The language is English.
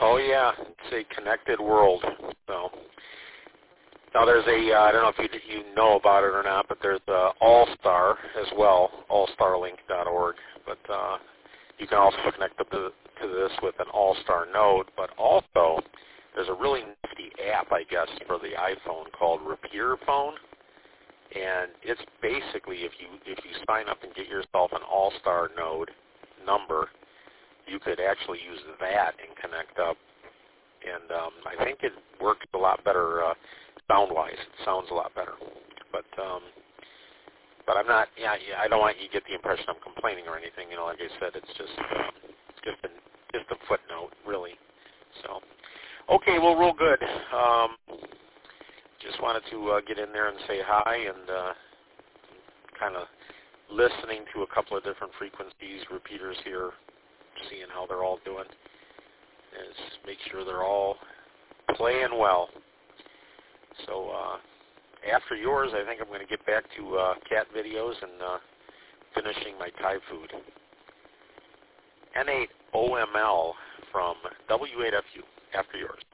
Oh yeah, it's a connected world. So now there's a I don't know if you know about it or not, but there's All-Star as well, allstarlink.org. But you can also connect up to this with an All-Star node. But also there's a really nifty app, I guess, for the iPhone called Repeater Phone, and it's basically if you sign up and get yourself an All-Star node number, you could actually use that and connect up. And I think it works a lot better sound-wise. It sounds a lot better. But I'm not. Yeah, I don't want you to get the impression I'm complaining or anything. You know, like I said, it's just a footnote, really. So, okay, well, real good. Just wanted to get in there and say hi and kind of listening to a couple of different frequencies, repeaters here, seeing how they're all doing. And make sure they're all playing well. So after yours, I think I'm going to get back to cat videos and finishing my Thai food. N8OML from W8FU. After yours.